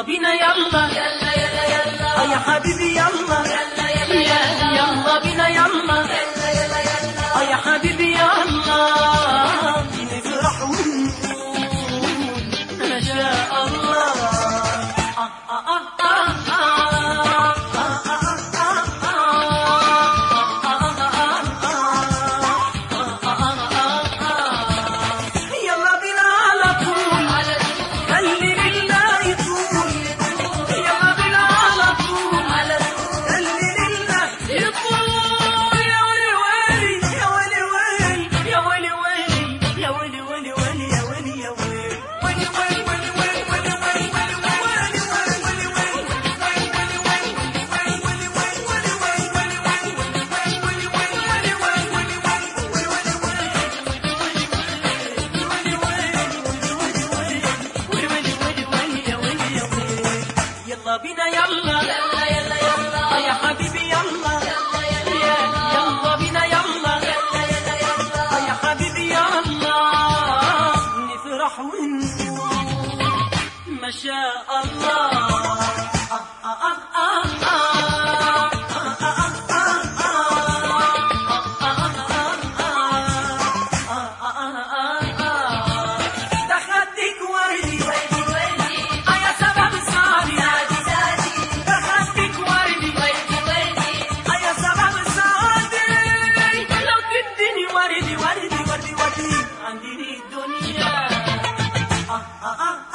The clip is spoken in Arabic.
بينا يلا يلا يلا يلا يا حبيبي يلا يلا يلا يلا بينا يلا يلا يلا يلا يا حبيبي يلا نفرح ونقول ما شاء الله. يلا بينا على طول على طول خلي لله يطول. يلا بينا على طول على طول خلي لله يطول. يا ويلي ويلي يا ويلي ويلي يا ويلي ويلي يا ويلي ويلي ويلي يا ويلي يا ويلي ويلي ويلي ويلي ويلي ويلي ويلي يلا بينا يلا يلا يلا يلا يا حبيبي يلا يلا يلا يلا بينا يلا يلا يلا يلا يا حبيبي يلا نفرح ونقول ما شاء الله. ده خدك وردي ويلي ويلي يا سبب سعدي. سعدي سعدي ده خدك وردي ويلي ويلي يا سبب سعدي. لو تديني وردي وردي وردي وردي عندي الدنيا